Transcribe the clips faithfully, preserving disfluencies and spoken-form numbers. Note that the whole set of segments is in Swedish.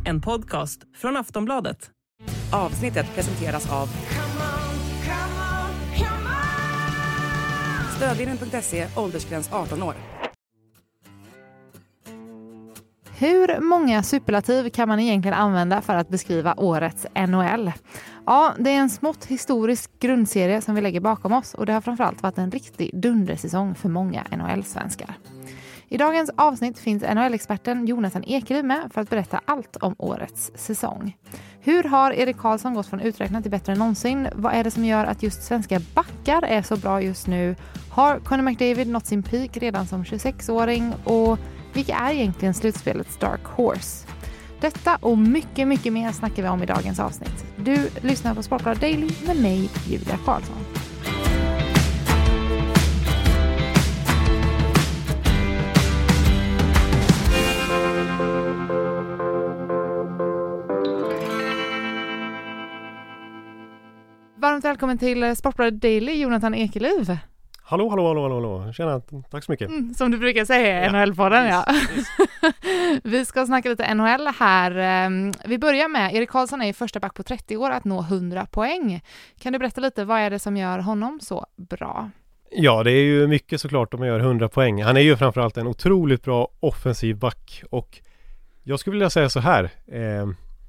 En podcast från Aftonbladet. Avsnittet presenteras av Stödvinnen punkt se, åldersgräns arton år. Hur många superlativ kan man egentligen använda för att beskriva årets N H L? Ja, det är en smått historisk grundserie som vi lägger bakom oss och det har framförallt varit en riktig dundersäsong för många N H L-svenskar. I dagens avsnitt finns N H L-experten Jonathan Ekeliv med för att berätta allt om årets säsong. Hur har Erik Karlsson gått från uträknat till bättre än någonsin? Vad är det som gör att just svenska backar är så bra just nu? Har Connor McDavid nått sin peak redan som tjugosexåring? Och vilka är egentligen slutspelets Dark Horse? Detta och mycket, mycket mer snackar vi om i dagens avsnitt. Du lyssnar på Sportbladet Daily med mig, Julia Karlsson. Varmt välkommen till Sportbladet Daily, Jonathan Ekeliv. Hallå, hallå, hallå, hallå. Tjena, tack så mycket. Mm, som du brukar säga, ja. N H L-podden, ja. Vi ska snacka lite N H L här. Vi börjar med, Erik Karlsson är första back på trettio år att nå hundra poäng. Kan du berätta lite, vad är det som gör honom så bra? Ja, det är ju mycket såklart om man gör hundra poäng. Han är ju framförallt en otroligt bra offensiv back. Och jag skulle vilja säga så här. Eh,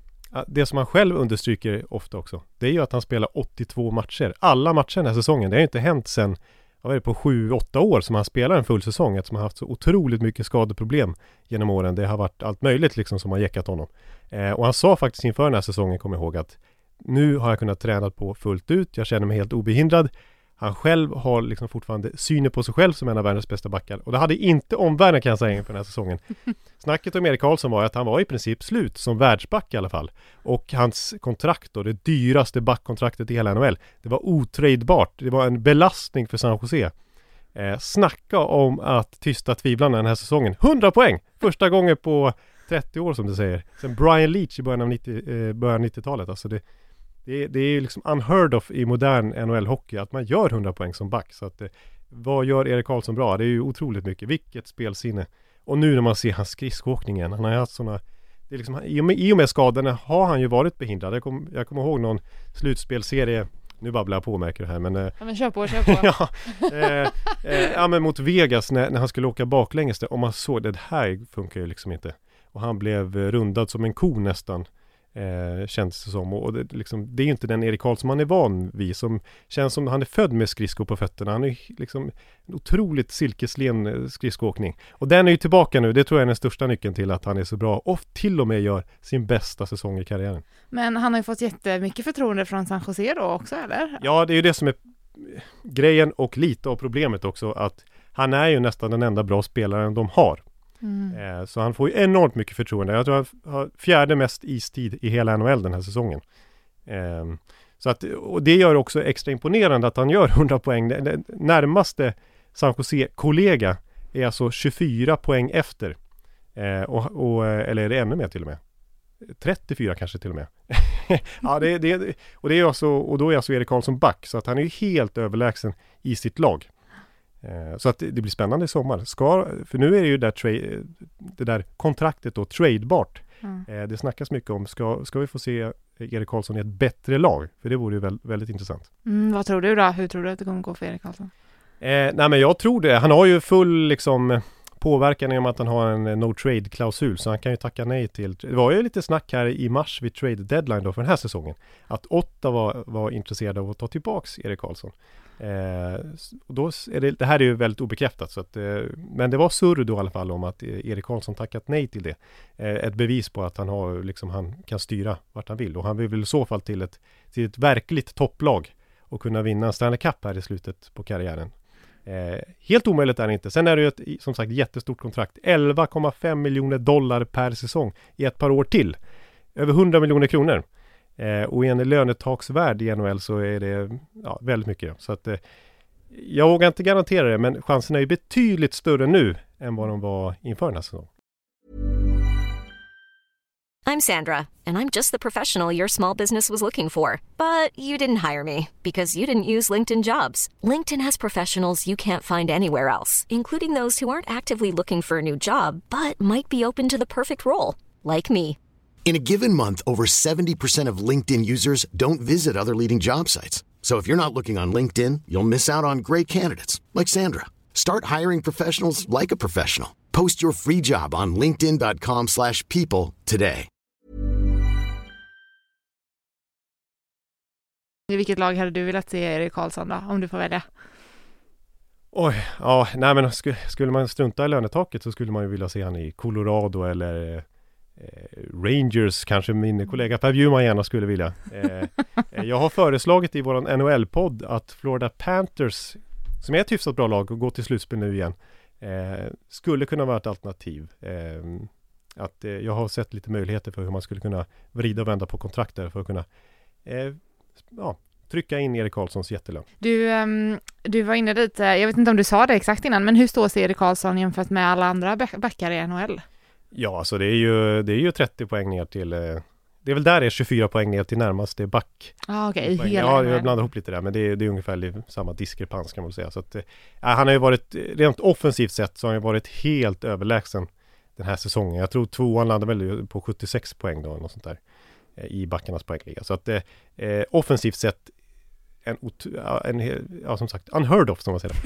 det som han själv understryker ofta också, det är ju att han spelar åttiotvå matcher. Alla matcher den här säsongen. Det har ju inte hänt sedan Jag var på sju åtta år som han spelar en full säsong, eftersom han har haft så otroligt mycket skadeproblem genom åren. Det har varit allt möjligt liksom som har jäckat honom. Eh, och han sa faktiskt inför den här säsongen, kommer jag ihåg, att nu har jag kunnat träna på fullt ut. Jag känner mig helt obehindrad. Han själv har liksom fortfarande synen på sig själv som en av världens bästa backar. Och det hade inte omvärlden, kan jag säga, inför den här säsongen. Snacket om Erik Karlsson var att han var i princip slut som världsback i alla fall. Och hans kontrakt då, det dyraste backkontraktet i hela N H L, det var otradebart. Det var en belastning för San Jose. Eh, snacka om att tysta tvivlarna den här säsongen. hundra poäng! Första gången på trettio år som du säger. Sen Brian Leach i början av nittio, eh, början nittiotalet. Alltså det, det, det är liksom unheard of i modern N H L-hockey att man gör hundra poäng som back. Så att, eh, vad gör Erik Karlsson bra? Det är ju otroligt mycket. Vilket spelsinne. Och nu när man ser hans skridskoåkningen, han har haft sådana, det är liksom, i, och med, i och med skadorna har han ju varit behindrad. Jag, kom, jag kommer ihåg någon slutspelserie, nu babblar jag på märker det här, men, ja, men kör på, kör på. ja, eh, eh, ja, men mot Vegas när, när han skulle åka baklänges där, om man såg det här funkar ju liksom inte. Och han blev rundad som en ko nästan. Eh, känns det som, och det, liksom, det är ju inte den Erik Karlsson man är van vid, som känns som han är född med skridskor på fötterna. Han är liksom en otroligt silkeslen skridskoåkning, och den är ju tillbaka nu. Det tror jag är den största nyckeln till att han är så bra och till och med gör sin bästa säsong i karriären. Men han har ju fått jättemycket förtroende från San Jose då också, eller? Ja, det är ju det som är grejen och lite av problemet också, att han är ju nästan den enda bra spelaren de har. Mm. Eh, så han får ju enormt mycket förtroende. Jag tror han har fjärde mest istid i hela N H L den här säsongen. Eh, så att, och det gör också extra imponerande att han gör hundra poäng. Den närmaste San Jose-kollega är alltså tjugofyra poäng efter. Eh, och, och, eller är det ännu mer till och med? trettiofyra kanske till och med. Ja, det, det, och, det är alltså, och då är alltså Erik Karlsson back, så att han är ju helt överlägsen i sitt lag. Så att det blir spännande i sommar. Ska, för nu är det ju där tra- det där kontraktet då tradebart. Mm. Det snackas mycket om, ska, ska vi få se Erik Karlsson i ett bättre lag? För det vore ju väldigt, väldigt intressant. Mm, vad tror du då? Hur tror du att det kommer gå för Erik Karlsson? Eh, nej men jag tror det. Han har ju full liksom påverkan i och med att han har en no trade-klausul, så han kan ju tacka nej till. Det var ju lite snack här i mars vid trade deadline då för den här säsongen, att Ottawa var, var intresserade av att ta tillbaks Erik Karlsson. Eh, och då är det, det här är ju väldigt obekräftat, så att, eh, men det var surr då i alla fall om att eh, Erik Karlsson tackat nej till det. Eh, ett bevis på att han har liksom, han kan styra vart han vill, och han vill väl i så fall till ett, till ett verkligt topplag och kunna vinna en Stanley Cup här i slutet på karriären. Eh, helt omöjligt är det inte. Sen är det ju ett, som sagt, jättestort kontrakt. elva komma fem miljoner dollar per säsong i ett par år till. Över hundra miljoner kronor. Eh, och i en lönetaksvärd i N H L så är det ja, väldigt mycket. Så att, eh, jag vågar inte garantera det, men chansen är ju betydligt större nu än vad de var inför den här säsongen. I'm Sandra, and I'm just the professional your small business was looking for. But you didn't hire me because you didn't use LinkedIn Jobs. LinkedIn has professionals you can't find anywhere else, including those who aren't actively looking for a new job, but might be open to the perfect role, like me. In a given month, over seventy percent of LinkedIn users don't visit other leading job sites. So if you're not looking on LinkedIn, you'll miss out on great candidates like Sandra. Start hiring professionals like a professional. Post your free job on linkedin dot com slash people today. I vilket lag hade du velat se Erik Karlsson då, om du får välja? Oj, ja, nej men skulle, skulle man strunta i lönetaket så skulle man ju vilja se han i Colorado eller eh, Rangers, kanske min kollega Per Bjurman gärna skulle vilja. Eh, jag har föreslagit i våran N H L-podd att Florida Panthers, som är ett hyfsat bra lag och går till slutspel nu igen, eh, skulle kunna vara ett alternativ. Eh, att eh, jag har sett lite möjligheter för hur man skulle kunna vrida och vända på kontrakt där för att kunna eh, ja, trycka in Erik Karlssons jättelön. Du, um, du var inne lite, jag vet inte om du sa det exakt innan, men hur står sig Erik Karlsson jämfört med alla andra backar i N H L? Ja, alltså det är ju, det är ju trettio poäng ner till, eh, det är väl där det är tjugofyra poäng ner till närmaste back. Ah, okej, okay. hela Ja, jag blandar ihop lite där, men det är, det är ungefär samma diskrepans kan man säga. Så att, eh, han har ju varit, rent offensivt sett så har han varit helt överlägsen den här säsongen. Jag tror tvåan landade väl på sjuttiosex poäng då, eller något sånt där, eh, i backarnas poängliga. Så att eh, offensivt sett en, en, ja, som sagt, unheard of som man säger.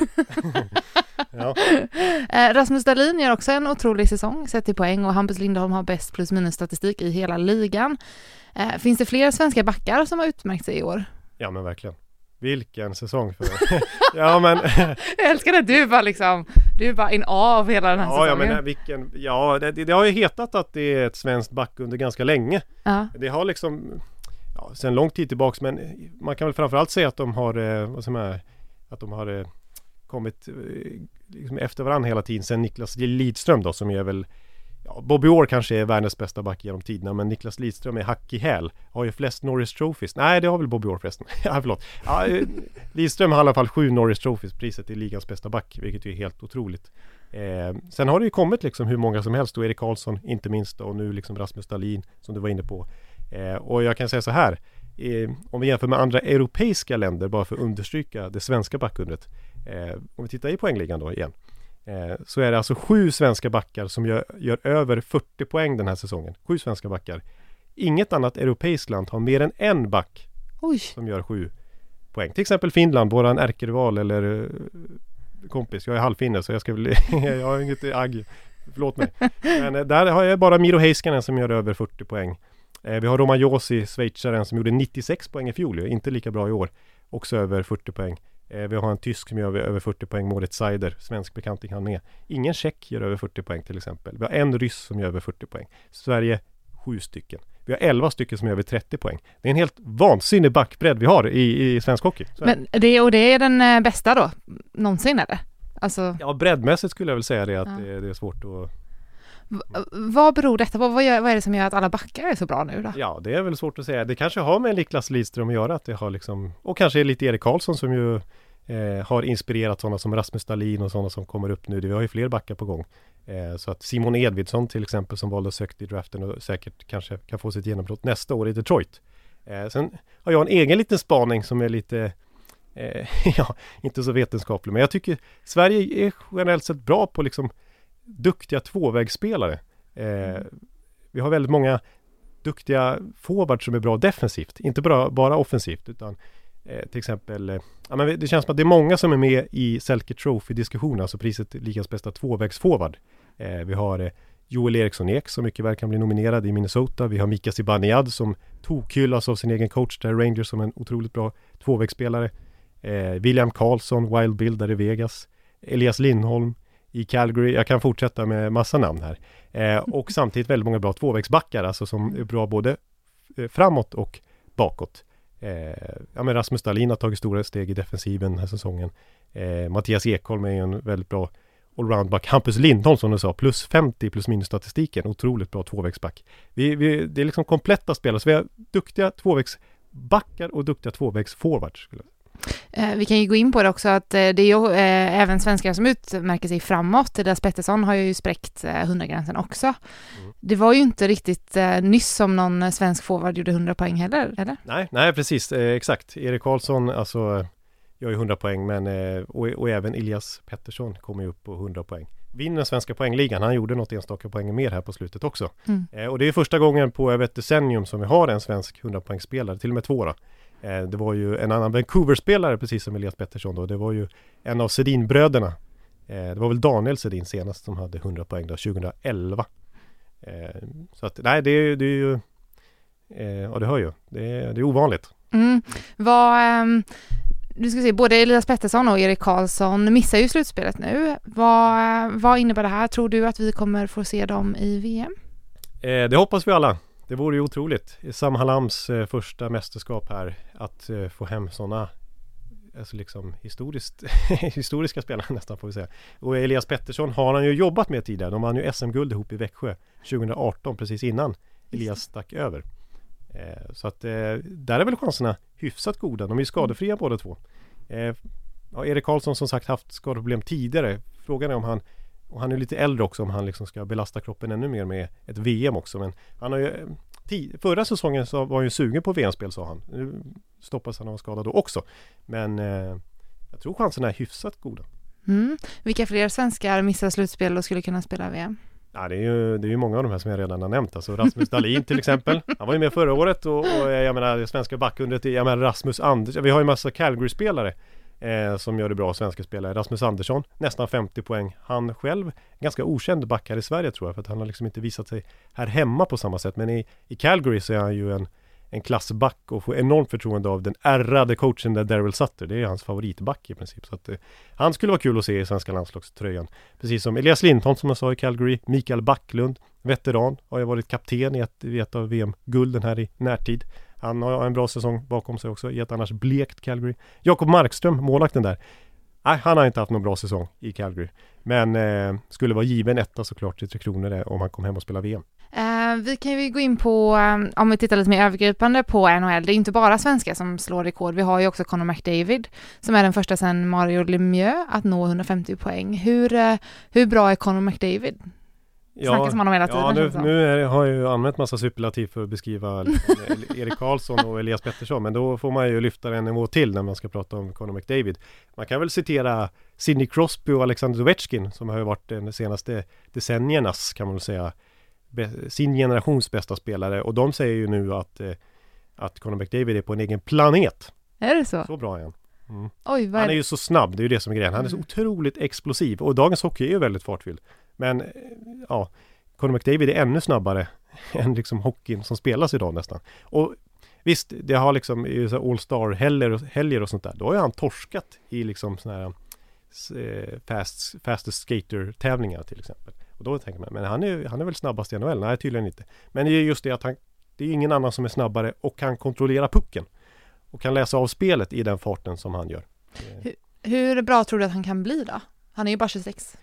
Ja. eh, Rasmus Dahlin gör också en otrolig säsong sett i poäng och Hampus Lindholm har bäst plus minus statistik i hela ligan. Eh, finns det fler svenska backar som har utmärkt sig i år? Ja, men verkligen. Vilken säsong för ja, men jag älskar att du bara liksom du är bara in av hela den här ja, säsongen. Ja, men vilken, ja det, det har ju hetat att det är ett svenskt back under ganska länge. Ja. Det har liksom ja, sen lång tid tillbaks, men man kan väl framförallt säga att de har eh, vad som är, att de har eh, kommit eh, liksom efter varandra hela tiden sen Niklas Lidström då, som är väl ja, Bobby Orr kanske är världens bästa back genom tiderna, men Niklas Lidström är hack i häl, har ju flest Norris Trophies. Nej, det har väl Bobby Orr förresten. ja, förlåt. Ja, Lidström har i alla fall sju Norris Trophies, priset i ligans bästa back, vilket är helt otroligt. Eh, sen har det ju kommit liksom hur många som helst, och Erik Karlsson inte minst, och nu liksom Rasmus Dahlin som du var inne på. Eh, och jag kan säga så här, eh, om vi jämför med andra europeiska länder, bara för att understryka det svenska backundret, eh, om vi tittar i poängligan då igen, eh, så är det alltså sju svenska backar som gör, gör över fyrtio poäng den här säsongen. Sju svenska backar. Inget annat europeiskt land har mer än en back Oj. som gör sju poäng. Till exempel Finland, våran ärkerival eller uh, kompis. Jag är halvfinne så jag ska väl jag har inget agg. Förlåt mig. Men uh, där har jag bara Miro Heiskanen som gör över fyrtio poäng. Uh, vi har Roman Josi, schweizaren, som gjorde nittiosex poäng i fjol. Inte lika bra i år. Också över fyrtio poäng. Uh, vi har en tysk som gör över fyrtio poäng, Moritz Seider. Svensk bekanting han med. Ingen tjeck gör över fyrtio poäng till exempel. Vi har en ryss som gör över fyrtio poäng. Sverige sju stycken. Vi har elva stycken som gör över trettio poäng. Det är en helt vansinnig backbredd vi har i, i svensk hockey. Men det, och det är den bästa då? Någonsin eller? Alltså... Ja, breddmässigt skulle jag väl säga det att ja. det, det är svårt att... V- vad beror detta på? Vad, gör, vad är det som gör att alla backar är så bra nu då? Ja, det är väl svårt att säga. Det kanske har med Niklas Lidström att göra. Att det har liksom... Och kanske lite Erik Karlsson som ju eh, har inspirerat sådana som Rasmus Dahlin och sådana som kommer upp nu. Vi har ju fler backar på gång. Eh, så att Simon Edvidsson till exempel som valde sökt i draften och säkert kanske kan få sitt genombrott nästa år i Detroit. Eh, sen har jag en egen liten spaning som är lite eh, ja, inte så vetenskaplig, men jag tycker Sverige är generellt sett bra på liksom duktiga tvåvägsspelare. Eh, vi har väldigt många duktiga forwards som är bra defensivt, inte bara, bara offensivt, utan eh, till exempel eh, ja, men det känns som att det är många som är med i Selke Trophy-diskussionen, alltså priset ligans bästa tvåvägsforward. Eh, vi har eh, Joel Eriksson-Ek som mycket väl kan bli nominerad i Minnesota. Vi har Mika Zibanejad som tokhyllas av sin egen coach där, Rangers, som en otroligt bra tvåvägsspelare. Eh, William Karlsson, Wild Bill där i Vegas. Elias Lindholm i Calgary. Jag kan fortsätta med massa namn här. Eh, och samtidigt väldigt många bra tvåvägsbackar, alltså som är bra både eh, framåt och bakåt. Eh, ja, men Rasmus Dahlin har tagit stora steg i defensiven den här säsongen. Eh, Mattias Ekholm är en väldigt bra allroundback. Hampus Lindholm som du sa, plus femtio plus minus statistiken. Otroligt bra tvåvägsback. Vi, vi, det är liksom kompletta spelare. Så vi har duktiga tvåvägsbackar och duktiga tvåvägsforwards. Eh, vi kan ju gå in på det också att eh, det är ju eh, även svenskar som utmärker sig framåt. Deras Pettersson har ju spräckt eh, hundra-gränsen också. Mm. Det var ju inte riktigt eh, nyss som någon svensk forward gjorde hundra poäng heller, eller? Nej, nej precis. Eh, exakt. Erik Karlsson, alltså... Jag är hundra poäng, men, och, och även Elias Pettersson kommer ju upp på hundra poäng. vinner svenska poängligan. Han gjorde något enstaka poäng mer här på slutet också. Mm. Eh, och det är första gången på över ett decennium som vi har en svensk hundra-poängsspelare, till och med två då. Eh, det var ju en annan Vancouver-spelare precis som Elias Pettersson då. Det var ju en av Sedin-bröderna. Eh, det var väl Daniel Sedin senast som hade hundra poäng då, tjugoelva. Eh, så att, nej, det är, det är ju eh, ja, det hör ju. Det är, det är ovanligt. Mm. Vad... Um... Du ska se, både Elias Pettersson och Erik Karlsson missar ju slutspelet nu. Vad, vad innebär det här? Tror du att vi kommer få se dem i V M? Eh, det hoppas vi alla. Det vore ju otroligt. Sam Halams eh, första mästerskap här. Att eh, få hem sådana alltså liksom historiskt, historiska spelare nästan får vi säga. Och Elias Pettersson har han ju jobbat med tidigare. De vann ju S M-guld ihop i Växjö tjugoarton precis innan Elias stack över. Eh, så att eh, där är väl chanserna hyfsat goda. De är ju skadefria mm. båda två. Eh, ja, Erik Karlsson som sagt haft skadeproblem tidigare. Frågan är om han, och han är lite äldre också, om han liksom ska belasta kroppen ännu mer med ett V M också. Men han har ju, t- förra säsongen så var han ju sugen på V M-spel, sa han. Nu stoppas han av skada då också. Men eh, jag tror chanserna är hyfsat goda. Mm. Vilka fler svenskar missar slutspel och skulle kunna spela V M? Ja, det är ju det är ju många av de här som jag redan har nämnt. Alltså Rasmus Dahlin till exempel. Han var ju med förra året och, och jag menar det svenska backundret, jag menar Rasmus Andersson. Vi har ju massa Calgary-spelare eh, som gör det bra, svenska spelare. Rasmus Andersson, nästan femtio poäng. Han själv, ganska okänd back här i Sverige tror jag, för att han har liksom inte visat sig här hemma på samma sätt. Men i, i Calgary så är han ju en, en klassback och får enormt förtroende av den ärrade coachen där Daryl Sutter. Det är hans favoritback i princip. Så att, eh, han skulle vara kul att se i svenska landslagströjan. Precis som Elias Lindholm som jag sa i Calgary. Mikael Backlund, veteran, har ju varit kapten i ett, i ett av V M-gulden här i närtid. Han har en bra säsong bakom sig också i ett annars blekt Calgary. Jakob Markström, målvakten där. Nej, han har inte haft någon bra säsong i Calgary. Men eh, skulle vara given etta såklart till Tre Kronor där, om han kom hem och spela V M. Uh, vi kan ju gå in på, um, om vi tittar lite mer övergripande på N H L, det är inte bara svenskar som slår rekord. Vi har ju också Connor McDavid som är den första sedan Mario Lemieux att nå hundrafemtio poäng. Hur, uh, hur bra är Connor McDavid? Ja, som honom hela tiden, ja nu, nu är, har jag ju använt massa superlativ för att beskriva liksom, Erik Karlsson och Elias Pettersson, men då får man ju lyfta en nivå till när man ska prata om Connor McDavid. Man kan väl citera Sidney Crosby och Alexander Ovechkin som har ju varit de senaste decenniernas, kan man väl säga, be, sin generations bästa spelare, och de säger ju nu att, eh, att Connor McDavid är på en egen planet. Är det så? Så bra är han. Mm. Oj, vad är han är ju så snabb, det är ju det som är grejen. Han är så otroligt explosiv, och dagens hockey är ju väldigt fartfylld. Men ja, Connor McDavid är ännu snabbare än liksom hockeyn som spelas idag nästan. Och visst, det har liksom i All-Star helger och, helger och sånt där. Då har ju han torskat i liksom såna här eh, fast, fastest skater-tävlingar till exempel. Och då tänker man, men han är, han är väl snabbast i N H L? Nej, tydligen inte. Men det är just det att han, det är ingen annan som är snabbare och kan kontrollera pucken. Och kan läsa av spelet i den farten som han gör. Hur, hur bra tror du att han kan bli då? Han är ju bara tjugosex.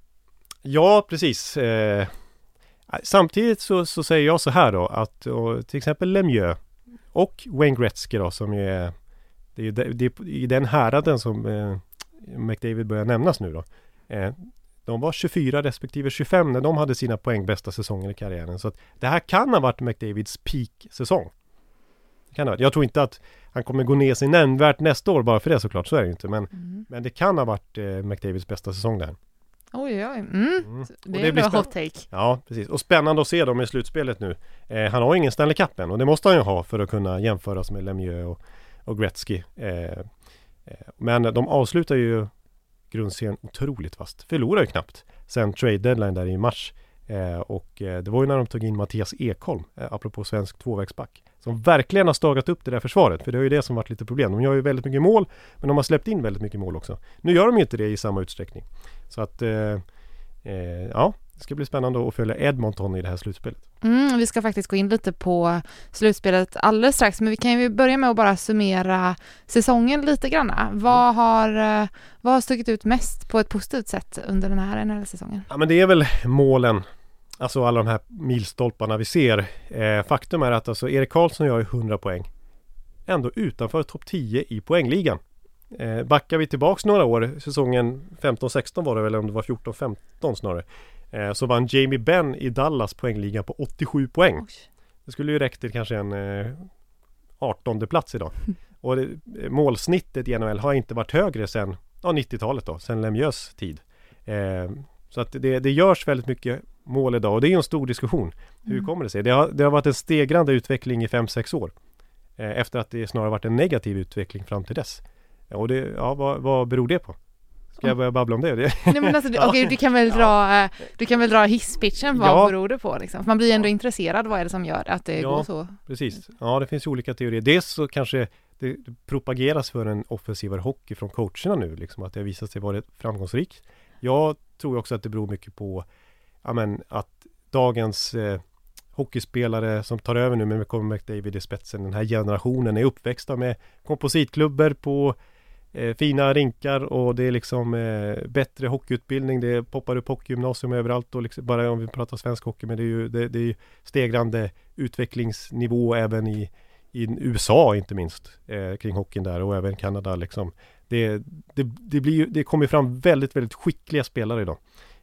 Ja, precis. Eh, samtidigt så, så säger jag så här då, att och, till exempel Lemieux och Wayne Gretzky då, som är, det är, det, det är i den häraden som eh, McDavid börjar nämnas nu då. Eh, de var tjugofyra respektive tjugofem när de hade sina poäng bästa säsongen i karriären. Så att det här kan ha varit McDavids peak-säsong. Kan ha. Jag tror inte att han kommer gå ner sig nämnvärt nästa år bara för det såklart, så är det inte. Men, mm. men det kan ha varit eh, McDavids bästa säsong där. Oj, oj. Mm. Mm. Det, det är en hot take. Ja, precis. Och spännande att se dem i slutspelet nu. Eh, han har ingen Stanley Cup än, och det måste han ju ha för att kunna jämföras med Lemieux och, och Gretzky. Eh, eh, men de avslutar ju grundserien otroligt fast. Förlorar ju knappt sen trade deadline där i mars. Eh, och eh, det var ju när de tog in Mattias Ekholm, eh, apropå svensk tvåvägsback, som verkligen har stagat upp det där försvaret, för det är ju det som varit lite problem. De gör ju väldigt mycket mål, men de har släppt in väldigt mycket mål också. Nu gör de ju inte det i samma utsträckning. Så att eh, eh, ja, det ska bli spännande att följa Edmonton i det här slutspelet. Mm, vi ska faktiskt gå in lite på slutspelet alldeles strax, men vi kan ju börja med att bara summera säsongen lite grann. Vad har, vad har stuckit ut mest på ett positivt sätt under den här N H L-säsongen? Ja, men det är väl målen. Alltså alla de här milstolparna vi ser. Eh, faktum är att alltså Erik Karlsson gör hundra poäng. Ändå utanför topp tio i poängligan. Eh, backar vi tillbaks några år, säsongen femton sexton var det väl, om det var fjorton femton snarare. Eh, så vann Jamie Benn i Dallas poängliga på åttiosju poäng. Oj. Det skulle ju räcka till kanske en eh, artonde plats idag. Och det, målsnittet i N H L har inte varit högre sedan ja, nittiotalet då, sedan Lemieux tid. Eh, Så att det, det görs väldigt mycket mål idag och det är ju en stor diskussion. Hur Mm. kommer det sig? Det har, det har varit en stegrande utveckling i fem sex år. Eh, efter att det snarare varit en negativ utveckling fram till dess. Och det, ja, vad, vad beror det på? Ska jag börja babbla om det? det? Nej, men alltså, Ja. okej, du kan väl dra, eh, du kan väl dra hisspitchen, vad Ja. beror det på liksom? För man blir ju ändå intresserad, vad är det som gör att det Ja. går så? Precis. Ja, det finns ju olika teorier. Dels så kanske det propageras för en offensivare hockey från coacherna nu, liksom att det har visat sig vara framgångsrikt. Jag tror också att det beror mycket på ja, men, att dagens eh, hockeyspelare som tar över nu med Conor McDavid i spetsen, den här generationen är uppväxta med kompositklubbor på eh, fina rinkar och det är liksom eh, bättre hockeyutbildning, det poppar upp hockeygymnasium överallt och liksom, bara om vi pratar svensk hockey, men det är ju det, det är ju stegrande utvecklingsnivå även i, i U S A inte minst eh, kring hockeyn där och även Kanada liksom. Det, det, det, blir ju, det kommer fram väldigt, väldigt skickliga spelare idag.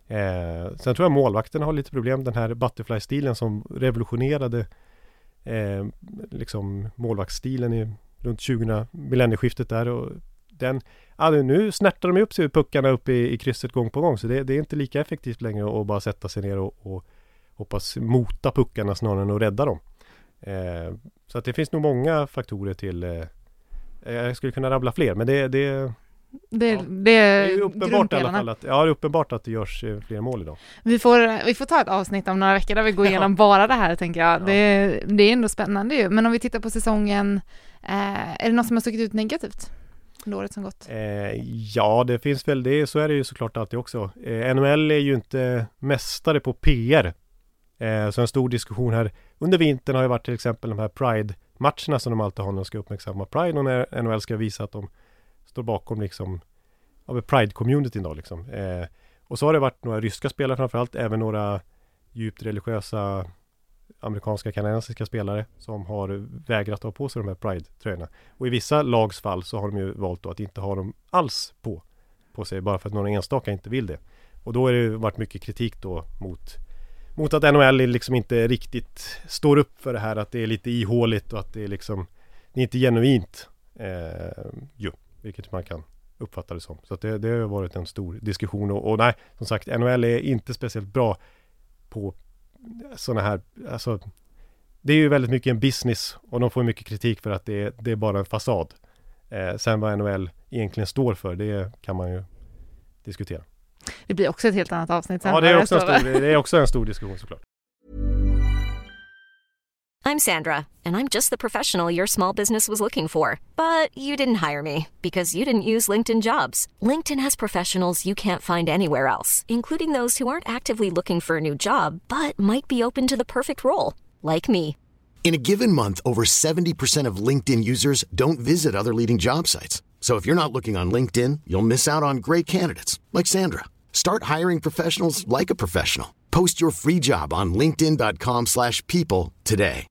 Eh, sen tror jag målvakterna har lite problem. Den här butterfly-stilen som revolutionerade eh, liksom målvaktsstilen i runt tjugo millennieskiftet där och den, ja, nu snärtar de upp sig puckarna upp i, i krysset gång på gång så det, det är inte lika effektivt längre att bara sätta sig ner och, och hoppas mota puckarna snarare än att rädda dem. Eh, så att det finns nog många faktorer till eh, jag skulle kunna rabbla fler men det, det Det, Ja. det, Det är ju uppenbart i alla grundpelarna. fall att, ja, det är uppenbart att det görs eh, fler mål idag. Vi får, vi får ta ett avsnitt om några veckor där vi går igenom bara det här, tänker jag. Ja. Det, det är ändå spännande ju. Men om vi tittar på säsongen, eh, är det något som har stuckit ut negativt under året som gått? Eh, ja, det finns väl det. Så är det ju såklart alltid också. Eh, N H L är ju inte mästare på P R. Eh, så en stor diskussion här under vintern har ju varit till exempel de här Pride-matcherna som de alltid har när de ska uppmärksamma Pride och när N H L ska visa att de står bakom liksom av Pride-communityn då liksom. Eh, och så har det varit några ryska spelare framförallt, även några djupt religiösa amerikanska kanadensiska spelare som har vägrat att ha på sig de här Pride-tröjorna. Och i vissa lags fall så har de ju valt då att inte ha dem alls på, på sig bara för att några enstaka inte vill det. Och då har det ju varit mycket kritik då mot, mot att N H L liksom inte riktigt står upp för det här, att det är lite ihåligt och att det är liksom det är inte genuint eh, ju, vilket man kan uppfatta det som. Så att det, det har varit en stor diskussion och, och nej, som sagt, N H L är inte speciellt bra på sådana här, alltså det är ju väldigt mycket en business och de får mycket kritik för att det, det är bara en fasad. Eh, sen vad N H L egentligen står för, det kan man ju diskutera. Det blir också ett helt annat avsnitt sen. Ja, det är, vad också en står. stor, det är också en stor diskussion såklart. I'm Sandra, and I'm just the professional your small business was looking for. But you didn't hire me because you didn't use LinkedIn Jobs. LinkedIn has professionals you can't find anywhere else, including those who aren't actively looking for a new job, but might be open to the perfect role, like me. In a given month, over seventy percent of LinkedIn users don't visit other leading job sites. So if you're not looking on LinkedIn, you'll miss out on great candidates like Sandra. Start hiring professionals like a professional. Post your free job on linkedin dot com slash people today.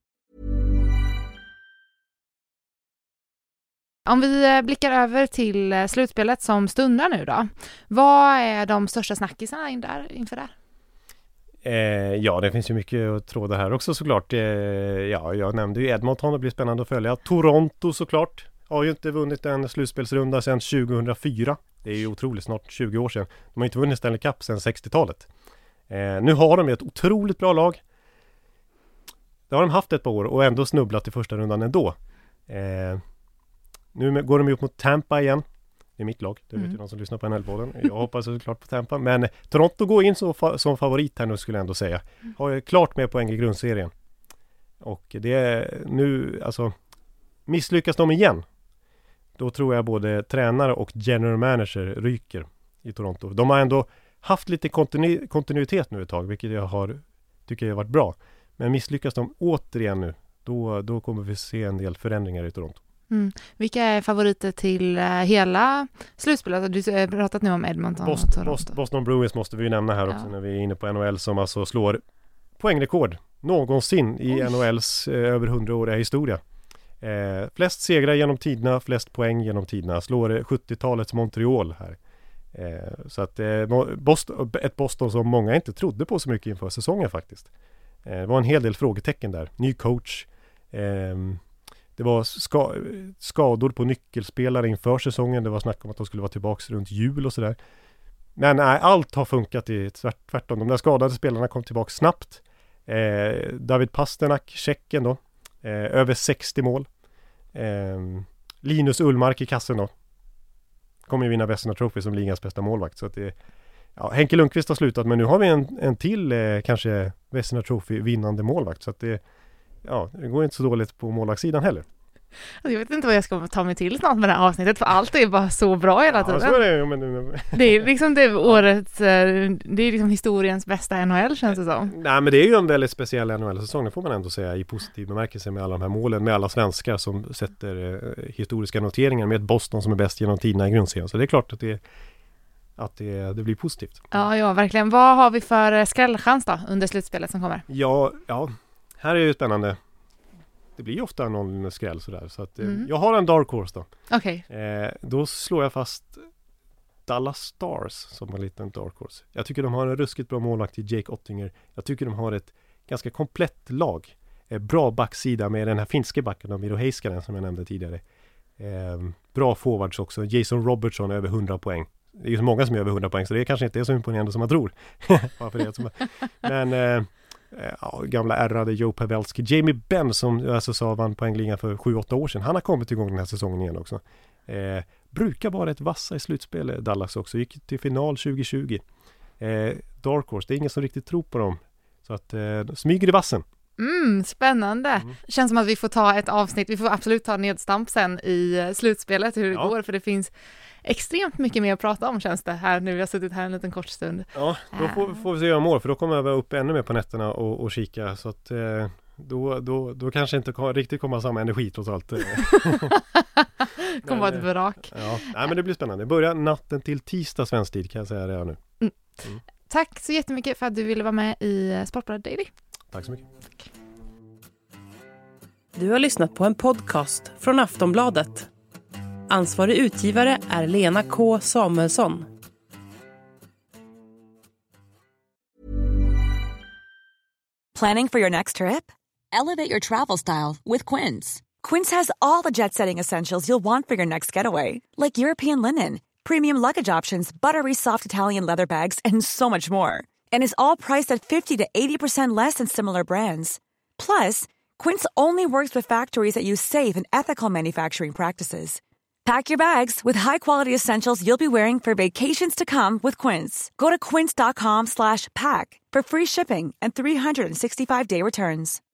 Om vi blickar över till slutspelet som stundar nu då. Vad är de största snackisarna in där, inför det? Eh, ja, det finns ju mycket att tråda här också såklart. Eh, ja, jag nämnde ju Edmonton, det blir spännande att följa. Toronto såklart. Har ju inte vunnit en slutspelsrunda sedan tjugohundrafyra. Det är ju otroligt, snart tjugo år sedan. De har inte vunnit Stanley Cup sedan sextiotalet. Eh, nu har de ett otroligt bra lag. Det har de haft ett par år och ändå snubblat i första rundan ändå. Eh, nu går de upp mot Tampa igen. Det är mitt lag, det vet Mm. ju någon som lyssnar på N H L-podden. Jag hoppas såklart på Tampa. Men Toronto går in så fa- som favorit här nu, skulle jag ändå säga. Har ju klart med poäng i grundserien. Och det är nu, alltså misslyckas de igen, då tror jag både tränare och general manager ryker i Toronto. De har ändå haft lite kontinu- kontinuitet nu ett tag, vilket jag har tycker jag har varit bra. Men misslyckas de återigen nu, då, då kommer vi se en del förändringar i Toronto. Mm. Vilka är favoriter till uh, hela slutspelet? Du har pratat nu om Edmonton Boston, och Toronto. Boston, Boston Bruins måste vi ju nämna här också Ja. när vi är inne på N H L, som alltså slår poängrekord någonsin i Oj. N H L:s eh, över hundraåriga historia. Eh, flest segrar genom tiderna, flest poäng genom tiderna. Slår eh, sjuttiotalets Montreal här. Eh, så att eh, Boston, ett Boston som många inte trodde på så mycket inför säsongen faktiskt. Eh, det var en hel del frågetecken där. Ny coach. Eh, det var ska, skador på nyckelspelare inför säsongen. Det var snack om att de skulle vara tillbaka runt jul och sådär. men nej, allt har funkat i tvärt, tvärtom. De där skadade spelarna kom tillbaka snabbt. Eh, David Pasternak, Tjeckien då. Eh, över sextio mål. Eh, Linus Ullmark i kassen då. Kommer ju vinna Vezina Trophy som ligans bästa målvakt. Så att det, ja, Henke Lundqvist har slutat, men nu har vi en, en till eh, kanske Vezina Trophy vinnande målvakt. Så att det, ja, det går inte så dåligt på målvaktssidan heller. Jag vet inte vad jag ska ta mig till snart med det här avsnittet, för allt är bara så bra hela tiden. Ja, så är det, men... det är liksom det årets, det är liksom historiens bästa N H L, känns det som. Nej, men det är ju en väldigt speciell N H L-säsong, det får man ändå säga, i positiv bemärkelse med alla de här målen, med alla svenskar som sätter eh, historiska noteringar, med ett Boston som är bäst genom tiderna i grundserien. Så det är klart att det, att det, det blir positivt. Ja, ja, verkligen. Vad har vi för skrällchans då under slutspelet som kommer? Ja, ja, här är ju spännande. Det blir ju ofta någon skräll sådär. Så att, mm. jag har en dark horse då. Okej. Okay. Eh, då slår jag fast Dallas Stars som en liten dark horse. Jag tycker de har en ruskigt bra målvakt i Jake Ottinger. Jag tycker de har ett ganska komplett lag. Eh, bra backsida med den här finske backen, Miro Heiskanen, som jag nämnde tidigare. Eh, bra forwards också. Jason Robertson över hundra poäng. Det är ju så många som är över hundra poäng, så det kanske inte är så imponerande som man tror. Bara för det som Men... Eh, Ja, gamla ärrade Joe Pavelski. Jamie Benn som jag alltså sa vann poängligan för sju åtta år sedan. Han har kommit igång den här säsongen igen också. Eh, brukar vara ett vassa i slutspel Dallas också. Gick till final tjugo tjugo. Eh, Dark Horse, det är ingen som riktigt tror på dem. Så att eh, smyger i vassen. Mm, spännande. Mm. Känns som att vi får ta ett avsnitt. Vi får absolut ta nedstamp sen i slutspelet hur det ja. går. För det finns extremt mycket mer att prata om, känns det här nu. Vi har suttit här en liten kort stund. Ja, då får, får vi se göra mål. För då kommer jag vara uppe ännu mer på nätterna och, och kika. Så att eh, då, då, då kanske inte kom, riktigt kommer samma energi trots allt. Kommer vara ett brak. Ja, nej, men det blir spännande. Börja natten till tisdag svensk tid, kan jag säga redan nu. Mm. Mm. Tack så jättemycket för att du ville vara med i Sportbladet Daily. Tack så mycket. Tack. Du har lyssnat på en podcast från Aftonbladet. Ansvarig utgivare är Lena K. Samuelsson. Planning for your next trip? Elevate your travel style with Quince. Quince has all the jet-setting essentials you'll want for your next getaway, like European linen, premium luggage options, buttery soft Italian leather bags, and so much more. And is all priced at fifty to eighty percent less than similar brands. Plus, Quince only works with factories that use safe and ethical manufacturing practices. Pack your bags with high-quality essentials you'll be wearing for vacations to come with Quince. Go to quince dot com slash pack for free shipping and three sixty-five day returns.